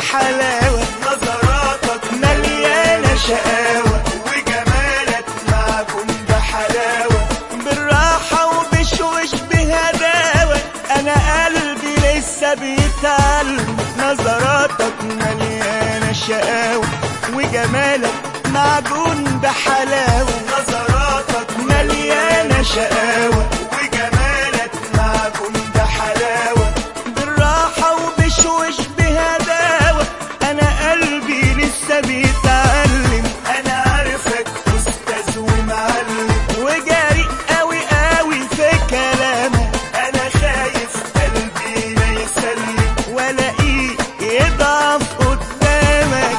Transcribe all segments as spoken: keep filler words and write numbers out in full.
بحلاوة، نظراتك مليانة شقاوة وجمالك معجون بحلاوة. بالراحة وبشوش بهداوة، أنا قلبي لسه بيتعلم. نظراتك مليانة شقاوة وجمالك معجون بحلاوة، نظراتك مليانة شقاوة وجمالك معجون بحلاوة. بالراحة وبشوش بهداوة، أنا قلبي لسه بيتعلم. أنا عارفك أستاذ ومعلم وجريء قوي قوي في كلامك، أنا خايف قلبي ما يسلم ولاقيه يضعف قدامك.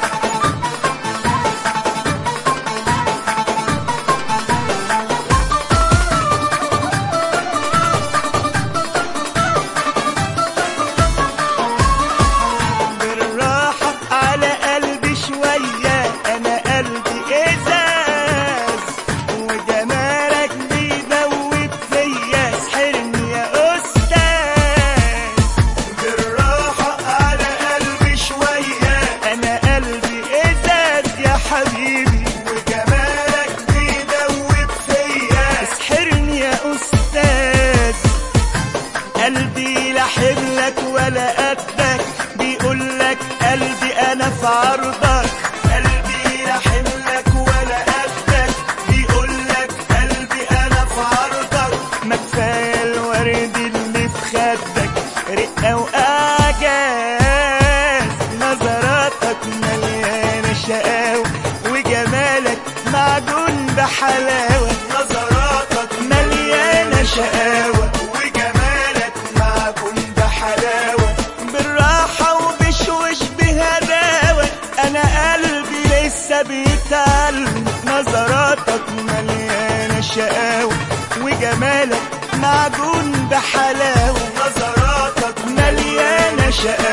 بالراحة على قلبي شوية، أنا قلبي إزاز وجمالك بيدوب فيا. سحرني يا أستاذ، بالراحة على قلبي شوية، أنا قلبي إزاز يا حبيبي وجمالك بيدوب فيا. اسحرني يا أستاذ. قلبي لا حملك ولا قدك، بيقولك قلبي أنا في عرضك. قلبي لا حملك ولا قدك، بيقولك قلبي أنا في عرضك. ما كفاية الورد اللي في خدك، رقة وإعجاز. نظراتك مليانة شقاوة وجمالك معجون بحلاوة، نظراتك مليانة شقاوة وجمالك معجون بحلاوة. بالراحة وبشوش بهداوة، أنا قلبي لسه بيتعلم. نظراتك مليانة شقاوة وجمالك معجون بحلاوة، نظراتك مليانة شقاوة